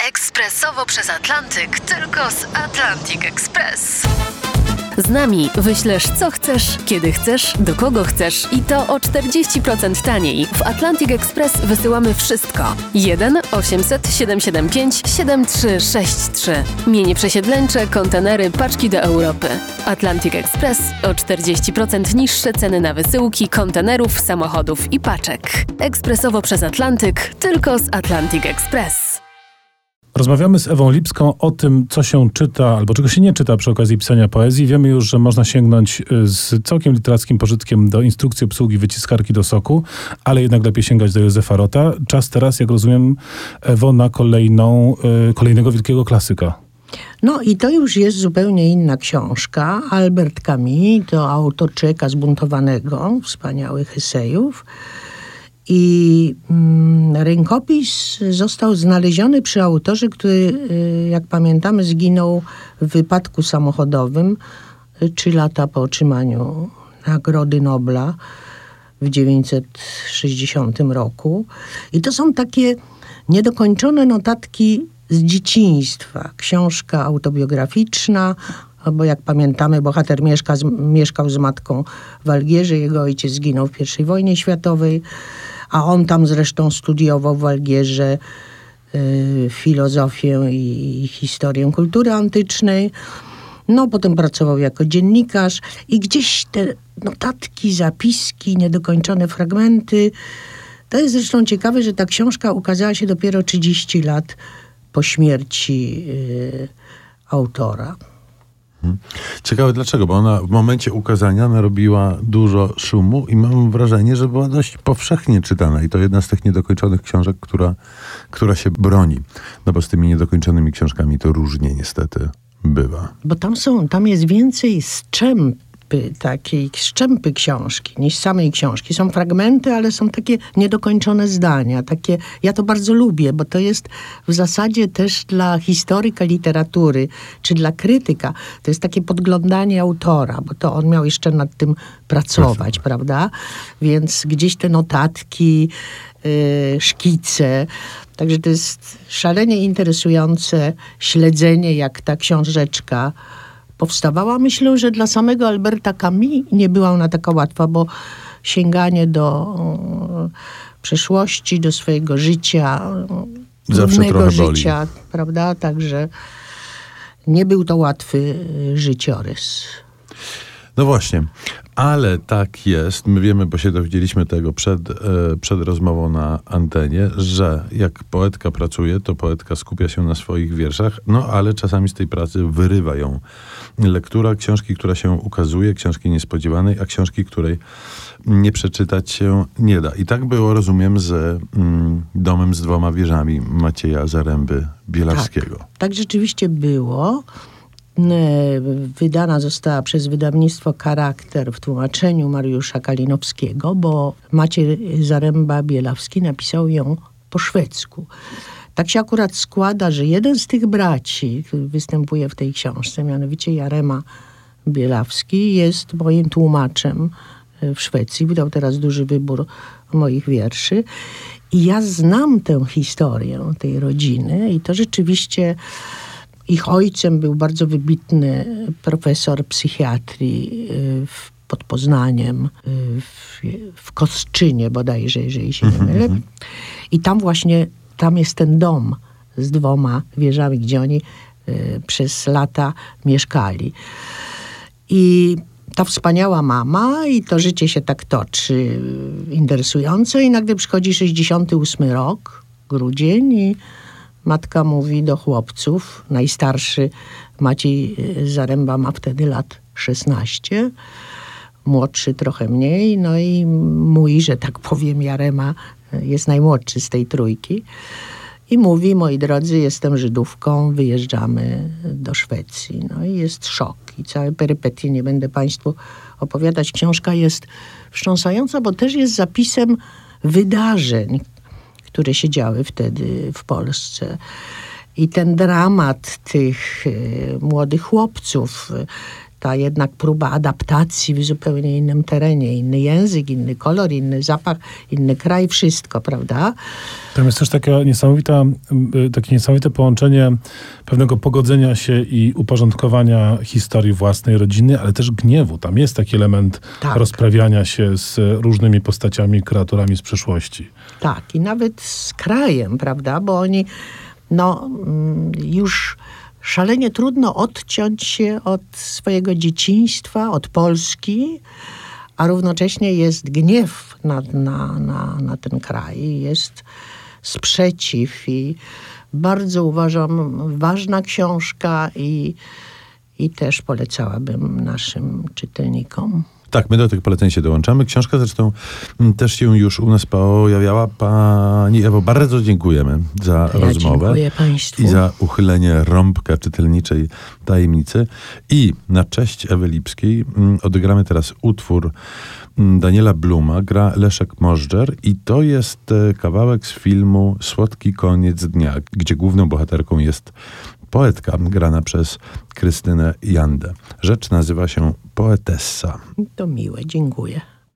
Ekspresowo przez Atlantyk, tylko z Atlantic Express. Z nami wyślesz co chcesz, kiedy chcesz, do kogo chcesz i to o 40% taniej. W Atlantic Express wysyłamy wszystko. 1 800 775 7363. Mienie przesiedleńcze, kontenery, paczki do Europy. Atlantic Express o 40% niższe ceny na wysyłki, kontenerów, samochodów i paczek. Ekspresowo przez Atlantyk, tylko z Atlantic Express. Rozmawiamy z Ewą Lipską o tym, co się czyta albo czego się nie czyta przy okazji pisania poezji. Wiemy już, że można sięgnąć z całkiem literackim pożytkiem do instrukcji obsługi wyciskarki do soku, ale jednak lepiej sięgać do Józefa Rota. Czas teraz, jak rozumiem, Ewo, na kolejnego wielkiego klasyka. No i to już jest zupełnie inna książka. Albert Camus to autor Człowieka zbuntowanego, wspaniałych esejów. I rękopis został znaleziony przy autorze, który, jak pamiętamy, zginął w wypadku samochodowym 3 lata po otrzymaniu Nagrody Nobla w 1960 roku. I to są takie niedokończone notatki z dzieciństwa. Książka autobiograficzna, bo jak pamiętamy, bohater mieszkał z matką w Algierze. Jego ojciec zginął w I wojnie światowej, a on tam zresztą studiował w Algierze filozofię i historię kultury antycznej. No, potem pracował jako dziennikarz i gdzieś te notatki, zapiski, niedokończone fragmenty. To jest zresztą ciekawe, że ta książka ukazała się dopiero 30 lat po śmierci autora. Ciekawe dlaczego, bo ona w momencie ukazania narobiła dużo szumu i mam wrażenie, że była dość powszechnie czytana i to jedna z tych niedokończonych książek, która się broni. No bo z tymi niedokończonymi książkami to różnie niestety bywa. Bo tam jest więcej szczępy książki niż samej książki. Są fragmenty, ale są takie niedokończone zdania. Ja to bardzo lubię, bo to jest w zasadzie też dla historyka literatury, czy dla krytyka, to jest takie podglądanie autora, bo to on miał jeszcze nad tym pracować, prawda? Więc gdzieś te notatki, szkice. Także to jest szalenie interesujące śledzenie, jak ta książeczka powstawała. Myślę, że dla samego Alberta Camus nie była ona taka łatwa, bo sięganie do przeszłości, do swojego życia, trudnego życia, prawda? Także nie był to łatwy życiorys. No właśnie, ale tak jest, my wiemy, bo się dowiedzieliśmy tego przed rozmową na antenie, że jak poetka pracuje, to poetka skupia się na swoich wierszach, no ale czasami z tej pracy wyrywa ją lektura książki, która się ukazuje, książki niespodziewanej, a książki, której nie przeczytać się nie da. I tak było, rozumiem, z Domem z 2 wieżami Macieja Zaręby-Bielawskiego. Tak rzeczywiście było. Wydana została przez wydawnictwo Charakter w tłumaczeniu Mariusza Kalinowskiego, bo Maciej Zaręba-Bielawski napisał ją po szwedzku. Tak się akurat składa, że jeden z tych braci, który występuje w tej książce, mianowicie Jarema Bielawski, jest moim tłumaczem w Szwecji. Wydał teraz duży wybór moich wierszy. I ja znam tę historię tej rodziny i to rzeczywiście... Ich ojcem był bardzo wybitny profesor psychiatrii pod Poznaniem, w Kosczynie bodajże, jeżeli się nie mylę. I tam jest ten dom z 2 wieżami, gdzie oni przez lata mieszkali. I ta wspaniała mama i to życie się tak toczy interesująco i nagle przychodzi 68 rok, grudzień i matka mówi do chłopców, najstarszy Maciej Zaręba ma wtedy lat 16, młodszy trochę mniej, no i mój, że tak powiem, Jarema jest najmłodszy z tej trójki. I mówi, moi drodzy, jestem Żydówką, wyjeżdżamy do Szwecji. No i jest szok i całe perypetie nie będę Państwu opowiadać. Książka jest wstrząsająca, bo też jest zapisem wydarzeń, które się działy wtedy w Polsce. I ten dramat tych młodych chłopców, ta jednak próba adaptacji w zupełnie innym terenie, inny język, inny kolor, inny zapach, inny kraj, wszystko, prawda? Tam jest też takie niesamowite połączenie pewnego pogodzenia się i uporządkowania historii własnej rodziny, ale też gniewu. Tam jest taki element rozprawiania się z różnymi postaciami, kreaturami z przeszłości. Tak, i nawet z krajem, prawda? Bo oni, już szalenie trudno odciąć się od swojego dzieciństwa, od Polski, a równocześnie jest gniew na ten kraj, jest sprzeciw i bardzo uważam ważna książka i też polecałabym naszym czytelnikom. Tak, my do tych poleceń się dołączamy. Książka zresztą też się już u nas pojawiała. Pani Ewo, bardzo dziękujemy za rozmowę. Dziękuję Państwu. I za uchylenie rąbka czytelniczej tajemnicy. I na cześć Ewy Lipskiej odegramy teraz utwór Daniela Bluma, gra Leszek Możdżer i to jest kawałek z filmu Słodki koniec dnia, gdzie główną bohaterką jest poetka grana przez Krystynę Jandę. Rzecz nazywa się Poetessa. To miłe, dziękuję.